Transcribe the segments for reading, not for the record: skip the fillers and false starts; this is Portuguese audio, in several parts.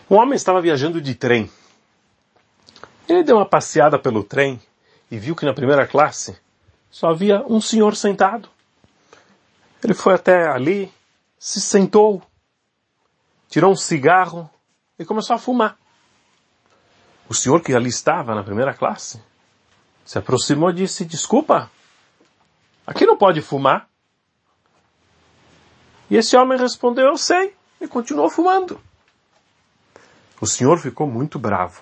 Um homem estava viajando de trem. Ele deu uma passeada pelo trem e viu que na primeira classe só havia um senhor sentado. Ele foi até ali, se sentou, tirou um cigarro e começou a fumar. O senhor que ali estava na primeira classe se aproximou e disse: "Desculpa, aqui não pode fumar." E esse homem respondeu: "Eu sei", e continuou fumando. O senhor ficou muito bravo.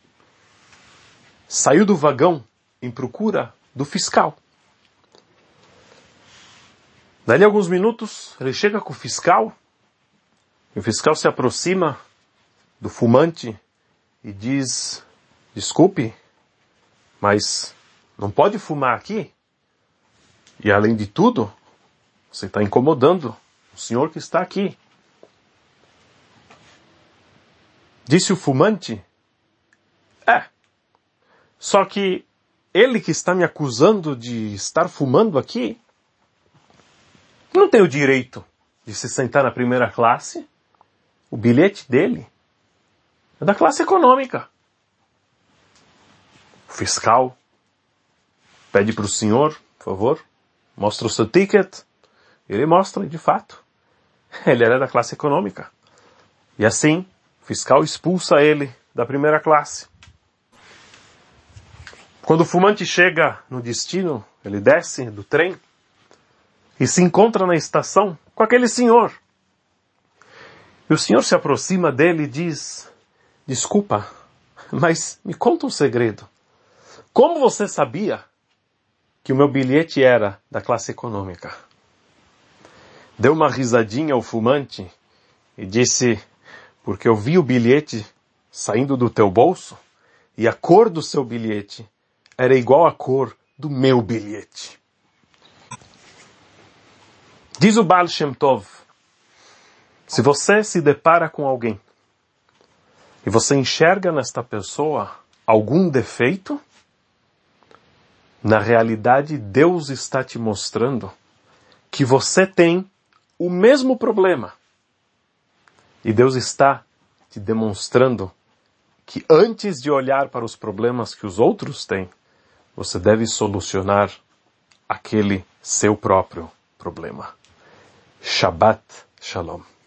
Saiu do vagão em procura do fiscal. Dali a alguns minutos, ele chega com o fiscal, e o fiscal se aproxima do fumante e diz: "Desculpe, mas não pode fumar aqui. E além de tudo, você está incomodando o senhor que está aqui." Disse o fumante: só que ele que está me acusando de estar fumando aqui não tem o direito de se sentar na primeira classe. O bilhete dele é da classe econômica." O fiscal pede para o senhor: "Por favor, mostra o seu ticket." Ele mostra, e de fato, ele era da classe econômica. E assim, o fiscal expulsa ele da primeira classe. Quando o fumante chega no destino, ele desce do trem e se encontra na estação com aquele senhor. E o senhor se aproxima dele e diz: "Desculpa, mas me conta um segredo. Como você sabia que o meu bilhete era da classe econômica?" Deu uma risadinha ao fumante e disse: "Porque eu vi o bilhete saindo do teu bolso e a cor do seu bilhete era igual à cor do meu bilhete." Diz o Baal Shem Tov: se você se depara com alguém e você enxerga nesta pessoa algum defeito, na realidade Deus está te mostrando que você tem o mesmo problema. E Deus está te demonstrando que antes de olhar para os problemas que os outros têm, você deve solucionar aquele seu próprio problema. Shabbat Shalom.